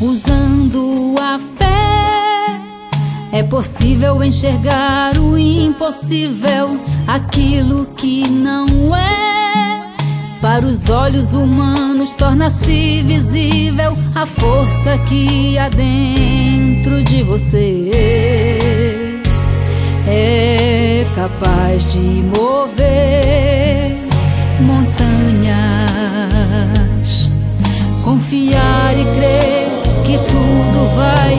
Usando a fé, é possível enxergar o impossível, aquilo que não é. Para os olhos humanos torna-se visível a força que há dentro de você. É capaz de mover montanhas, confiar e crer que tudo vai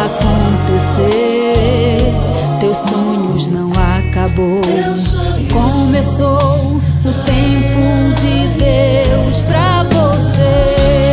acontecer. Teus sonhos não acabou, começou o tempo de Deus pra você.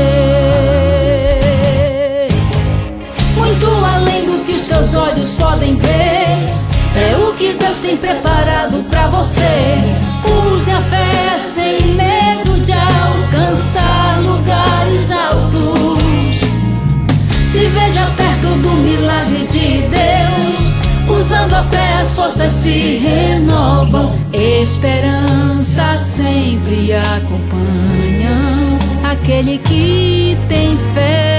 Muito além do que os teus olhos podem ver, é o que Deus tem preparado pra você. Use a fé sem medo de alcançar lugares altos. Se veja perto do milagre de Deus. Usando a fé as forças se renovam. Esperança sempre acompanham aquele que tem fé.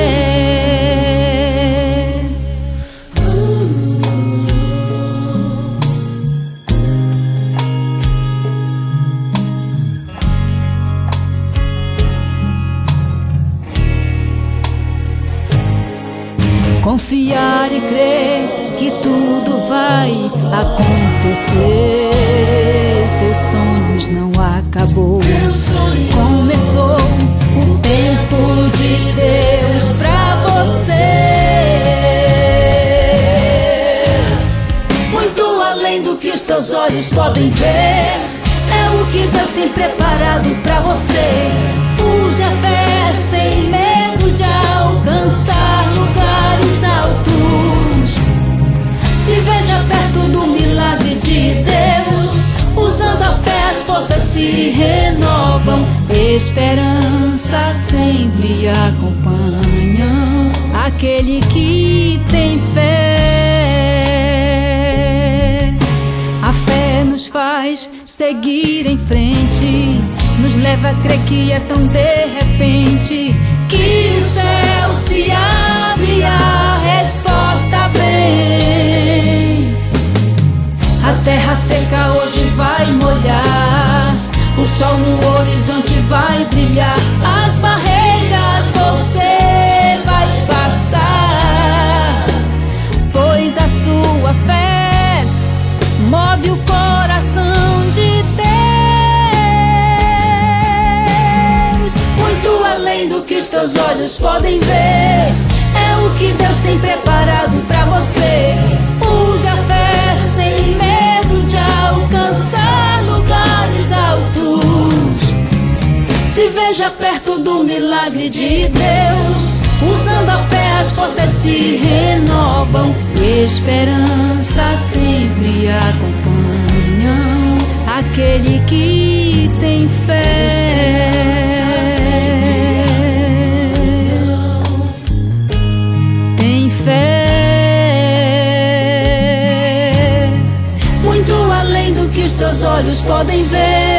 Confiar e crer que tudo vai acontecer. Teus sonhos não acabou, começou o tempo de Deus pra você. Muito além do que os teus olhos podem ver, é o que Deus tem preparado pra você. Use a fé sem medo de alcançar lugares altos. Se veja perto do milagre de Deus. Usando a fé as forças se renovam. Esperança sempre acompanham aquele que tem fé. A fé nos faz seguir em frente, nos leva a crer que é tão de repente que o céu se abre e a resposta vem. A terra seca hoje vai molhar, o sol no horizonte vai brilhar. As barreiras você vai passar, pois a sua fé move o coração de Deus. Muito além do que os teus olhos podem ver, é o que Deus tem preparado pra você. Use a fé sem medo de alcançar lugares altos. Se veja perto do milagre de Deus. Usando a fé as forças se renovam. Esperança sempre acompanham aquele que tem fé. Tem fé. Muito além do que os teus olhos podem ver,